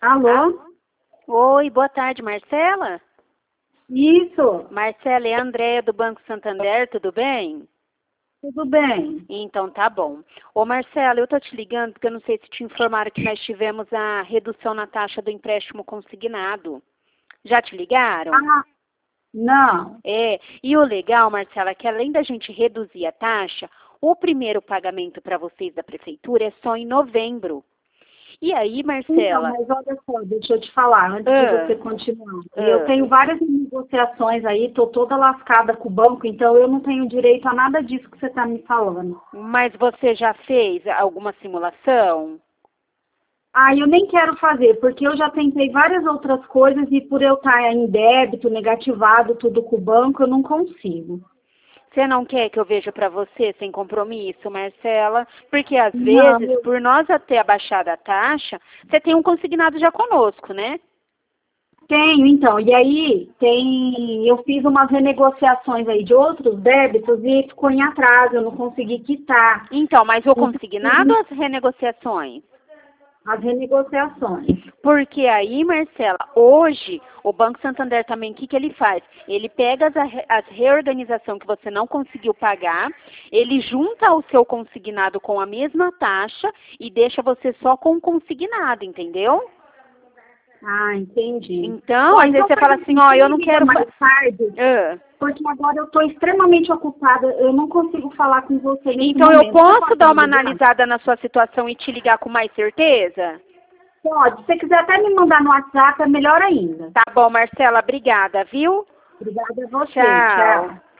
Alô? Oi, boa tarde, Marcela? Isso, Marcela, é a Andréia do Banco Santander, tudo bem? tudo bem. Então tá bom. Ô Marcela, eu tô te ligando porque eu não sei se te informaram que nós tivemos a redução na taxa do empréstimo consignado. Já te ligaram? Ah, não. É, e o legal, Marcela, é que além da gente reduzir a taxa, o primeiro pagamento para vocês da prefeitura é só em novembro. E aí, Então, Marcela? mas olha só, deixa eu te falar, antes de Ah, você continuar. Eu ah. tenho várias negociações aí, estou toda lascada com o banco, então eu não tenho direito a nada disso que você está me falando. Mas você já fez alguma simulação? Ah, eu nem quero fazer, porque eu já tentei várias outras coisas e por eu estar em débito, negativado, tudo com o banco, eu não consigo. Você não quer que eu veja para você sem compromisso, Marcela? Porque às Não, vezes, por nós ter abaixado a taxa, você tem um consignado já conosco, né? tenho, então. E aí eu fiz umas renegociações aí de outros débitos e ficou em atraso, eu não consegui quitar. Então, mas o Então, consignado ou as renegociações? as renegociações. Porque aí, Marcela, hoje, o Banco Santander também, o que ele faz? Ele pega as reorganização que você não conseguiu pagar, ele junta o seu consignado com a mesma taxa e deixa você só com o consignado, entendeu? Ah, entendi. Então, Ó, às vezes então você faz fala assim, assim, ó, você eu me não liga quero... mais tarde, Ah. porque agora eu estou extremamente ocupada, eu não consigo falar com você nesse Então, eu momento. Você posso pode dar me uma ligar? analisada na sua situação e te ligar com mais certeza? Pode. Se você quiser até me mandar no WhatsApp, é melhor ainda. Tá bom, Marcela, obrigada, viu? Obrigada a você. Tchau. Tchau.